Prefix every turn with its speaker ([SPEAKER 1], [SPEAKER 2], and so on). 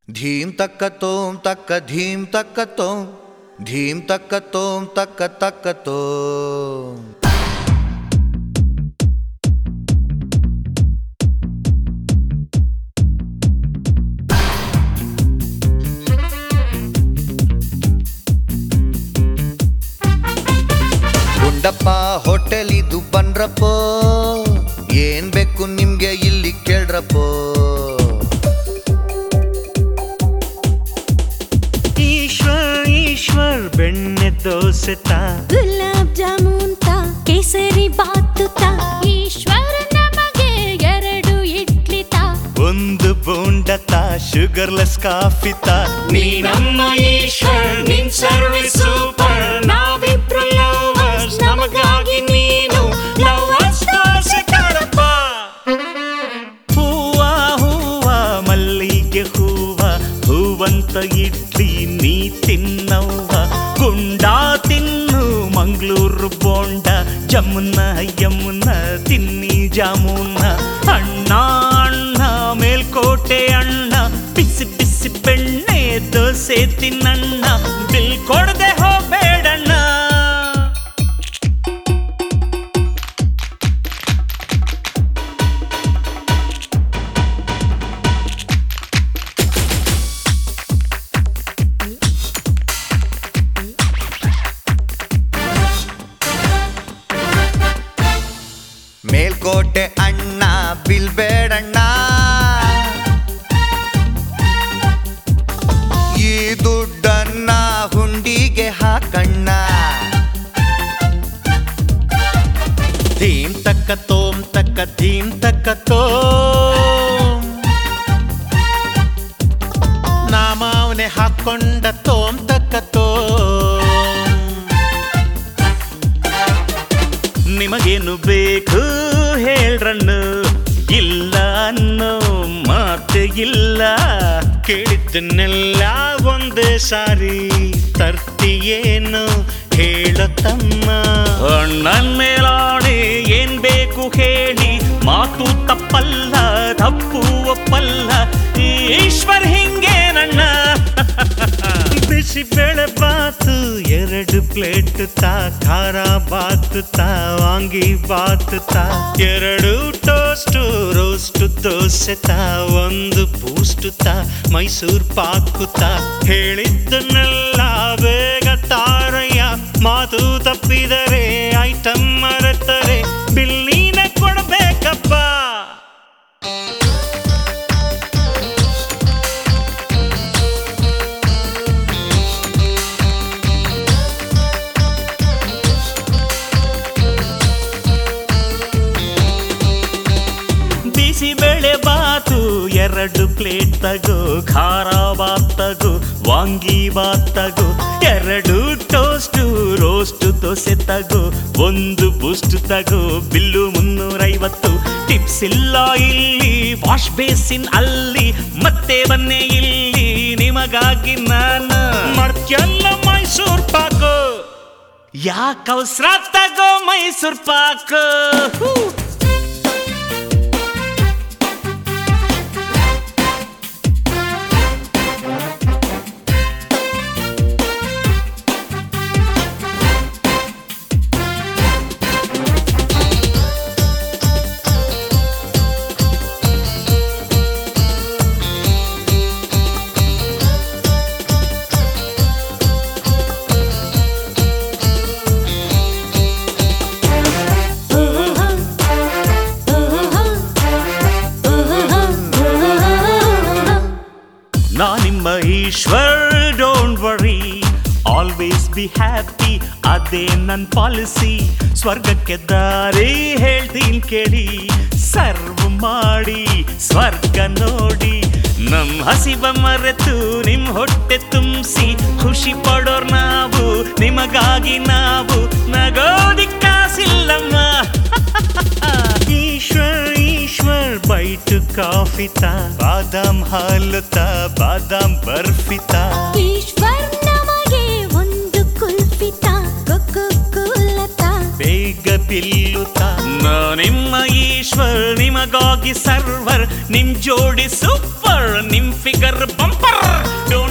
[SPEAKER 1] ಧೀಂ ತಕ್ಕ ತೋಂ ತಕ್ಕ ಧೀಂ ತಕ್ಕ ತೋಂ ಧೀಂ ತಕ್ಕ ತೋಂ ತಕ್ಕ ತಕ್ಕ ತೋಂ. ಗುಂಡಪ್ಪ ಹೋಟೆಲ್ ಇದು ಬನ್ರಪ್ಪೋ, ಏನ್ ಬೇಕು ನಿಮ್ಗೆ ಇಲ್ಲಿ ಕೇಳ್ರಪ್ಪೋ.
[SPEAKER 2] ಈಶ್ವರ್ ಬೆಣ್ಣೆ ದೋಸೆ ತಾ,
[SPEAKER 3] ಗುಲಾಬ್ ಜಾಮೂನ್ ತಾ, ಕೇಸರಿ ಬಾತು ತಾ. ಈಶ್ವರ ನಮಗೆ 2 ಇಡ್ಲಿ ತಾ,
[SPEAKER 2] ಒಂದು ಬೋಂಡ ತಾ, ಶುಗರ್ಲೆಸ್ ಕಾಫಿ ತಾ. ನೀ ನಮ್ಮ ಈಶ್ವರ್, ನಿನ್ ಸರ್ವಿಸ್ ಸೂಪರ್. ನಾವಿಬ್ರು ಲವರ್ಸ್, ನಮಗಾಗಿ ನೀನು ಲವರ್ಸ್ ದೋಸೆ ತಾರಪ್ಪ. ಹೂವ ಹೂವ ಮಲ್ಲಿಗೆ ಹೂವ, ಹೂವಂತ ಇಡ್ಲಿ ನೀ ತಿನ್ನವ್ವ. ಗುಂಡ ತಿನ್ನು ಮಂಗಳೂರು ಬೋಂಡ, ಜಮುನ ಯಮುನ ತಿನ್ನಿ ಜಾಮೂನ. ಅಣ್ಣ ಅಣ್ಣ ಮೇಲ್ಕೋಟೆ ಅಣ್ಣ, ಬಿಸಿ ಬಿಸಿ ಬೆಣ್ಣೆ ದೋಸೆ ತಿನ್ನಣ್ಣ. ಬಿಲ್ ಕೊಡದೆ ಹೋಗ್ಬೇಡಣ್ಣ.
[SPEAKER 1] ಮೇಲ್ಕೋಟೆ ಅಣ್ಣ ಬಿಲ್ ಬೇಡಣ್ಣ, ಈ ದುಡ್ಡನ್ನ ಹುಂಡಿಗೆ ಹಾಕಣ್ಣ. ಧೀಂ ತಕ್ಕ ತೋಂ ತಕ್ಕ ಧೀಂ ತಕ್ಕ ತೋಂ, ನಾಮಾವನೆ ಹಾಕೊಂಡ ತೋಂ ತಕ್ಕ ತೋಂ.
[SPEAKER 2] ನಿಮಗೇನು ಬೇಕು ಹೇಳ್ರಣ್ಣು, ಇಲ್ಲ ಅನ್ನೋ ಮಾತೆ ಇಲ್ಲ. ಕೇಳಿದ್ದನ್ನೆಲ್ಲ ಒಂದೇ ಸಾರಿ ತರ್ತಿಯೇನು ಹೇಳೋ ತಮ್ಮ. ಅಣ್ಣನ್ ಮೇಲಾಣೆ ಏನ್ ಬೇಕು ಹೇಳಿ, ಮಾತು ತಪ್ಪಲ್ಲ ತಪ್ಪು ಒಪ್ಪಲ್ಲ. ಈಶ್ವರ್ ಹಿಂಗೆ ನನ್ನ. ಬಿಸಿ ಬೇಳೆ ಬಾತು 2 ಪ್ಲೇಟ್ ತಾ, ಖಾರ ಬಾತು ತಾ, ವಾಂಗಿ ಬಾತು ತಾ. 2 ಟೋಸ್ಟ್ ರೋಸ್ಟ್ ದೋಸೆ ತಾ, 1 ಬೂಸ್ಟ್ ತಾ, ಮೈಸೂರ್ ಪಾಕು ತಾ. ಹೇಳಿದ್ದನ್ನೆಲ್ಲ ಬೇಗ ತಾರಯ್ಯ, ಮಾತು ತಪ್ಪಿದರೆ ಐಟಮ್ ಮರೆತರೆ ಬಿಲ್ ನೀನೆ ಕೊಡ್ಬೇಕಪ್ಪ. ಬಿಸಿಬೇಳೆ ಬಾತು 2 ಪ್ಲೇಟ್ ತಗೋ, ಖಾರ ಬಾತ್ ತಗೋ, ವಾಂಗಿ ಬಾತ್ ತಗೋ. 2 ಟೋಸ್ಟ್ ರೋಸ್ಟ್ ದೋಸೆ ತಗೋ, 1 ಬೂಸ್ಟ್ ತಗೋ. ಬಿಲ್ಲು 350. ಟಿಪ್ಸ್ ಇಲ್ಲ ಇಲ್ಲಿ, ವಾಶ್ ಬೇಸಿನ್ ಅಲ್ಲಿ, ಮತ್ತೆ ಬನ್ನೆ ಇಲ್ಲಿ ನಿಮಗಾಗಿ ನಾನು ಮಾಡ್ತ್ಯಲ್ಲ ಮೈಸೂರ್ ಪಾಕು. ಯಾಕ ಅವಸರ ತಗೋ ಮೈಸೂರ್ ಪಾಕು. ನಾ ನಿಮ್ಮ Eshwar, don't worry, always be happy, ಅದೇ ನನ್ ಪಾಲಿಸಿ. ಸ್ವರ್ಗಕ್ಕೆ ದಾರಿ ಹೇಳ್ತೀನಿ ಕೇಳಿ, ಸರ್ವ್ ಮಾಡಿ ಸ್ವರ್ಗ ನೋಡಿ. ನಮ್ ಹಸಿವ ಮರೆತು ನಿಮ್ ಹೊಟ್ಟೆ ತುಂಬಿಸಿ ಖುಷಿ ಪಡೋರ್ ನಾವು, ನಿಮಗಾಗಿ ನಾವು ನಗೋದಿಕ್ಕಾಸಿಲ್ಲಮ್ಮ. ಈಶ್ವರ್ ಬೈಟ್ ಕಾಫಿ ತಾ, ಬಾದಾಮ್ ಹಾಲು ತಾ, ಬಾದಾಮ್ ಬರ್ಫಿ ತಾ.
[SPEAKER 3] ಈಶ್ವರ್ ನಮಗೆ 1 ಕುಲ್ಫಿ ತಾ, ಕೊಕೋ ಕೋಲಾ ತಾ.
[SPEAKER 2] ಬೇಗ ಬಿಲ್ಲು ತಾ, ನಿಮ್ಮ ಈಶ್ವರ್ ನಿಮಗಾಗಿ ಸರ್ವರ್ ನಿಮ್ ಜೋಡಿ ಸೂಪರ್ ನಿಮ್ ಫಿಗರ್ ಬಂಪರ್